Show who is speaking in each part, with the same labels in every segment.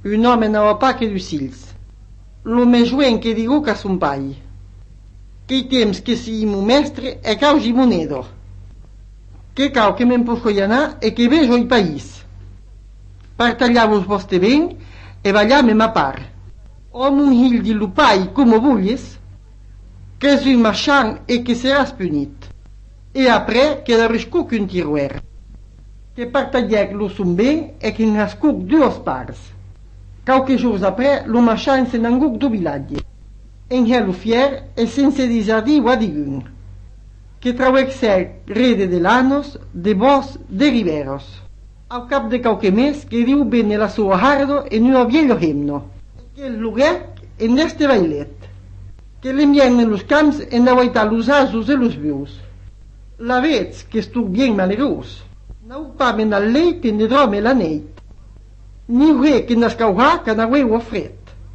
Speaker 1: Un home n'ava pas que dos fills. Lo més joven que digo que son pai. Que temps que sigui mon mestre e caugi monedo. Que cau que me'n puc anar e que vejo il país. Partagliavos vostre ben e ballar-me ma part. O mon hill di lo pai como vulles, que és un marchand e que seràs punit. E après que de riscuc un tiroer. Que partagliec lo son ben e que n'ascuc dues parts. Qualques jours après, lo marchand se n'anguc do vilatge. En hello fier e sense disardir o adigun. Que trauec ser rede de lanos, de bos, de riberos. Al cap de qualche mes que diu bene la sua hardo en un viejo himno. Que el luguec en este bailet. Que l'envien en los camps en la guaita los asos e los vius. La vez que estuc bien malerós. N'au pas men al leit en de drome la neit. Ni re que n'escauha que n'aueu fred.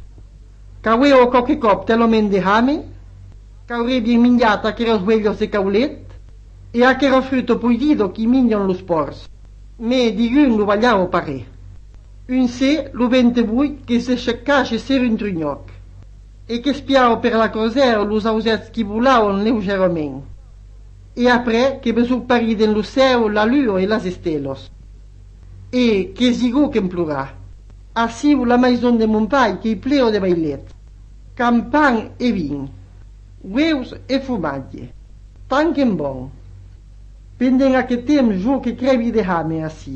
Speaker 1: Caueu qualche cop telomen de hame, caure bien mingiata que los huellos de caulet, e a que era fruto proibido que minghion los porcs. Me digun lo ballavo pare. Un se lo vente bui che se cercasse ser un trugnoc, e che spiavo per la crosera los ausets che volavon leggerament. E après che besù pariden lo ceu, la lua e las estelos. E che zigo che implora. Assiu la maison de mon pai che pleo de bailet. Campan e vin. Ueus e fumaglie. Tanquen bon. Penden a che tem jo che crevi de hame assi.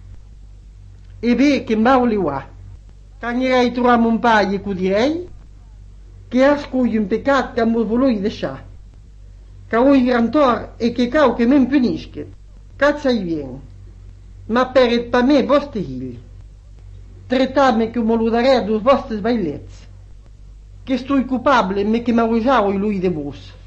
Speaker 1: E be che m'au liua. Cagnerei troa mon pai e cudirei che ascugli un pecat che amo volui deixar. Ca oi grantor e che cau che men punischet. Cazzai vien. Ma peret pa me vostre hill. Tretame che mo ludarea dos vostres bailets. Che stui culpable me che m'arrujau lui de vos.